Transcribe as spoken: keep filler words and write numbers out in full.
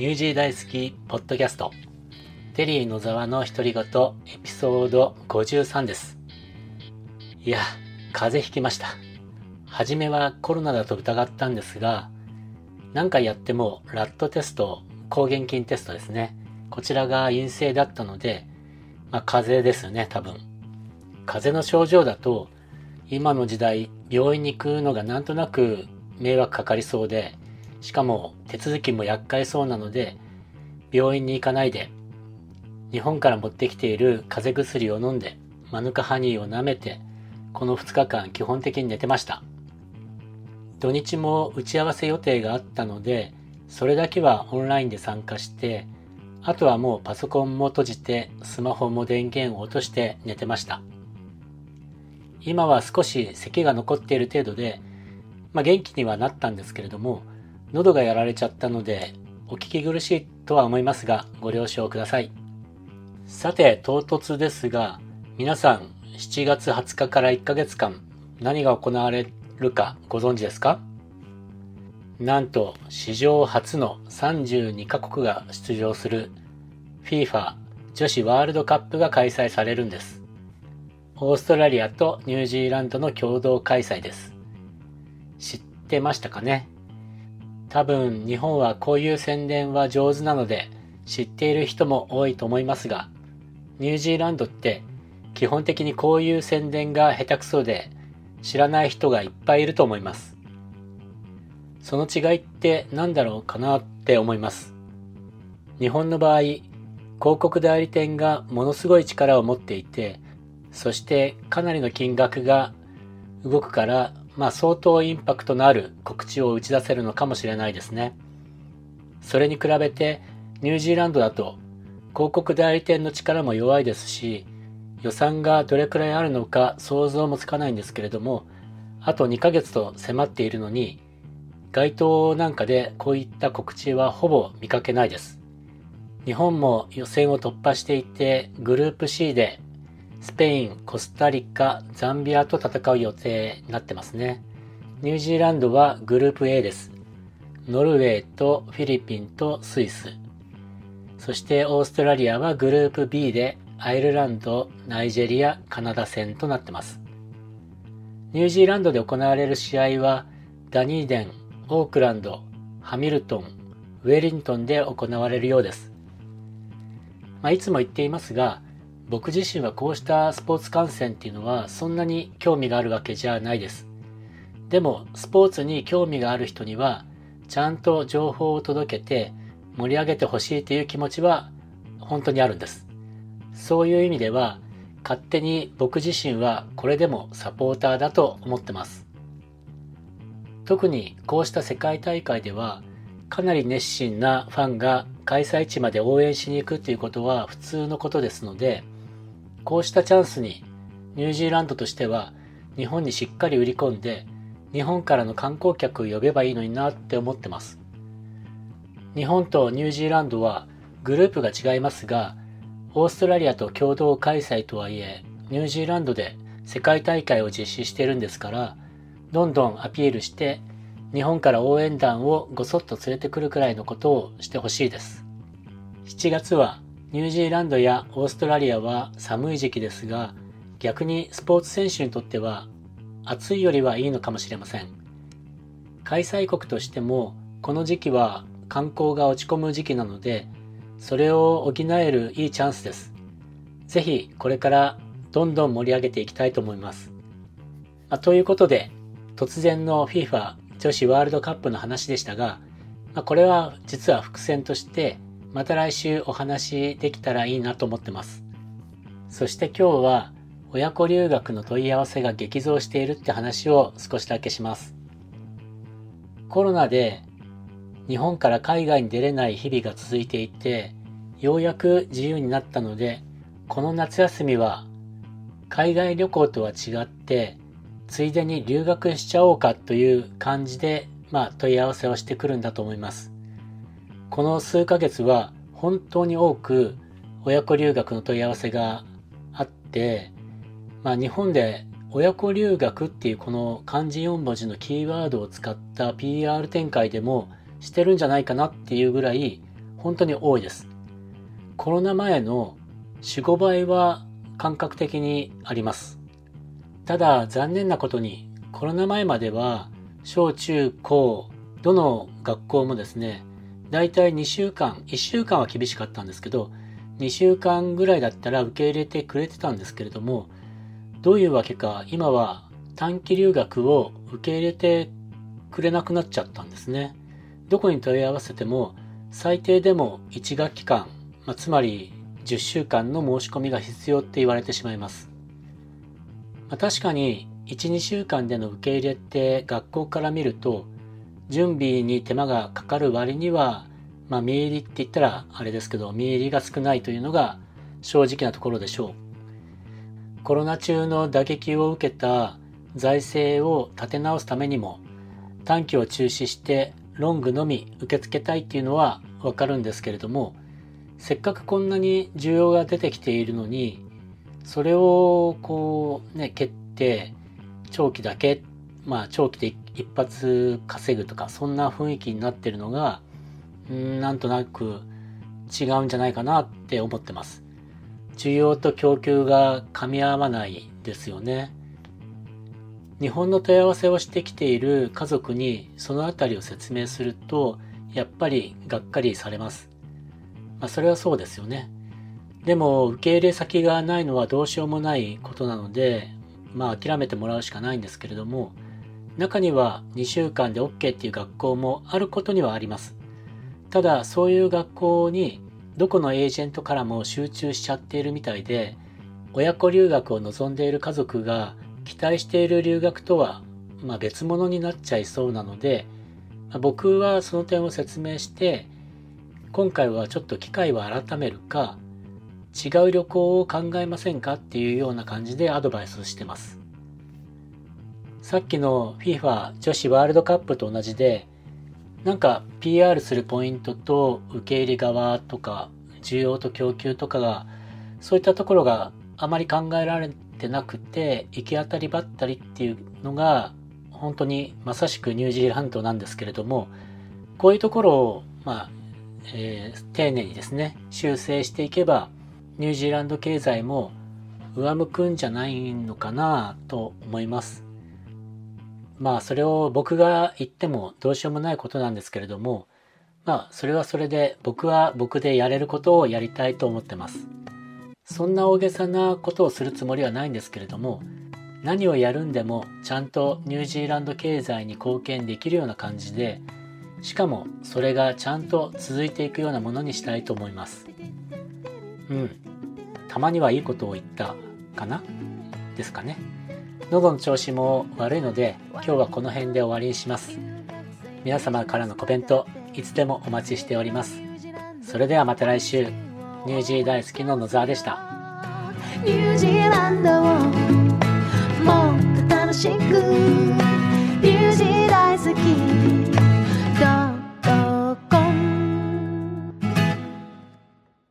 ニュージー大好きポッドキャストテリー野沢の独り言エピソードごじゅうさんです。いや、風邪ひきました。初めはコロナだと疑ったんですが、何回やってもラットテスト、抗原菌テストですね。こちらが陰性だったので、まあ風邪ですよね、多分。風邪の症状だと、今の時代病院に行くのがなんとなく迷惑かかりそうで、しかも手続きも厄介そうなので、病院に行かないで、日本から持ってきている風邪薬を飲んで、マヌカハニーを舐めて、このふつかかん基本的に寝てました。土日も打ち合わせ予定があったので、それだけはオンラインで参加して、あとはもうパソコンも閉じて、スマホも電源を落として寝てました。今は少し咳が残っている程度で、まあ元気にはなったんですけれども、喉がやられちゃったので、お聞き苦しいとは思いますが、ご了承ください。さて、唐突ですが、皆さんしちがつはつかからいっかげつかん何が行われるかご存知ですか？なんと史上初のさんじゅうにかこくが出場する FIFA 女子ワールドカップが開催されるんです。オーストラリアとニュージーランドの共同開催です。知ってましたかね？多分日本はこういう宣伝は上手なので知っている人も多いと思いますが、ニュージーランドって基本的にこういう宣伝が下手くそで知らない人がいっぱいいると思います。その違いって何だろうかなって思います。日本の場合、広告代理店がものすごい力を持っていて、そしてかなりの金額が動くから、まあ相当インパクトのある告知を打ち出せるのかもしれないですね。それに比べてニュージーランドだと広告代理店の力も弱いですし、予算がどれくらいあるのか想像もつかないんですけれども、あとにかげつと迫っているのに、街頭なんかでこういった告知はほぼ見かけないです。日本も予選を突破していて、グループ C でスペイン、コスタリカ、ザンビアと戦う予定になってますね。ニュージーランドはグループ A です。ノルウェーとフィリピンとスイス。そしてオーストラリアはグループ B でアイルランド、ナイジェリア、カナダ戦となってます。ニュージーランドで行われる試合はダニーデン、オークランド、ハミルトン、ウェリントンで行われるようです。まあ、いつも言っていますが、僕自身はこうしたスポーツ観戦っていうのはそんなに興味があるわけじゃないです。でもスポーツに興味がある人にはちゃんと情報を届けて盛り上げてほしいという気持ちは本当にあるんです。そういう意味では勝手に僕自身はこれでもサポーターだと思ってます。特にこうした世界大会ではかなり熱心なファンが開催地まで応援しに行くということは普通のことですので、こうしたチャンスにニュージーランドとしては日本にしっかり売り込んで日本からの観光客を呼べばいいのになって思ってます。日本とニュージーランドはグループが違いますが、オーストラリアと共同開催とはいえニュージーランドで世界大会を実施しているんですから、どんどんアピールして日本から応援団をごそっと連れてくるくらいのことをしてほしいです。しちがつはニュージーランドやオーストラリアは寒い時期ですが、逆にスポーツ選手にとっては暑いよりはいいのかもしれません。開催国としてもこの時期は観光が落ち込む時期なので、それを補えるいいチャンスです。ぜひこれからどんどん盛り上げていきたいと思います。まあ、ということで突然の FIFA 女子ワールドカップの話でしたが、まあ、これは実は伏線としてまた来週お話できたらいいなと思ってます。そして今日は親子留学の問い合わせが激増しているって話を少しだけします。コロナで日本から海外に出れない日々が続いていて、ようやく自由になったので、この夏休みは海外旅行とは違ってついでに留学しちゃおうかという感じで、まあ問い合わせをしてくるんだと思います。この数ヶ月は本当に多く親子留学の問い合わせがあって、まあ、日本で親子留学っていうこの漢字よん文字のキーワードを使った ピーアール 展開でもしてるんじゃないかなっていうぐらい本当に多いです。コロナ前の よん、ごばいは感覚的にあります。ただ残念なことにコロナ前までは小中高どの学校もですね、だいたいにしゅうかん、いっしゅうかんは厳しかったんですけど、にしゅうかんぐらいだったら受け入れてくれてたんですけれども、どういうわけか今は短期留学を受け入れてくれなくなっちゃったんですね。どこに問い合わせても最低でもいち学期間、まあ、つまりじゅっしゅうかんの申し込みが必要って言われてしまいます。まあ、確かにいち、にしゅうかんでの受け入れって学校から見ると準備に手間がかかる割には、まあ見入りって言ったらあれですけど、見入りが少ないというのが正直なところでしょう。コロナ中の打撃を受けた財政を立て直すためにも短期を中止してロングのみ受け付けたいっていうのはわかるんですけれども、せっかくこんなに需要が出てきているのに、それをこうね、蹴って長期だけ、まあ長期で一発稼ぐとか、そんな雰囲気になってるのが、んなんとなく違うんじゃないかなって思ってます。需要と供給が噛み合わないですよね。日本の問い合わせをしてきている家族にそのあたりを説明すると、やっぱりがっかりされます。まあそれはそうですよね。でも受け入れ先がないのはどうしようもないことなので、まあ諦めてもらうしかないんですけれども、中にはにしゅうかんで OK っていう学校もあることにはあります。ただそういう学校にどこのエージェントからも集中しちゃっているみたいで、親子留学を望んでいる家族が期待している留学とは、まあ、別物になっちゃいそうなので、まあ、僕はその点を説明して、今回はちょっと機会を改めるか、違う旅行を考えませんかっていうような感じでアドバイスしてます。さっきの フィファ 女子ワールドカップと同じで、なんか ピーアール するポイントと受け入れ側とか需要と供給とかが、そういったところがあまり考えられてなくて、行き当たりばったりっていうのが本当にまさしくニュージーランドなんですけれども、こういうところをまあ、えー、丁寧にですね修正していけば、ニュージーランド経済も上向くんじゃないのかなと思います。まあそれを僕が言ってもどうしようもないことなんですけれども、まあそれはそれで僕は僕でやれることをやりたいと思ってます。そんな大げさなことをするつもりはないんですけれども、何をやるんでもちゃんとニュージーランド経済に貢献できるような感じで、しかもそれがちゃんと続いていくようなものにしたいと思います。うん。たまにはいいことを言ったかなですかね。喉の調子も悪いので今日はこの辺で終わりにします。皆様からのコメントいつでもお待ちしております。それではまた来週。ニュージー大好きの野沢でした。 ニュージーランドをもっと楽しく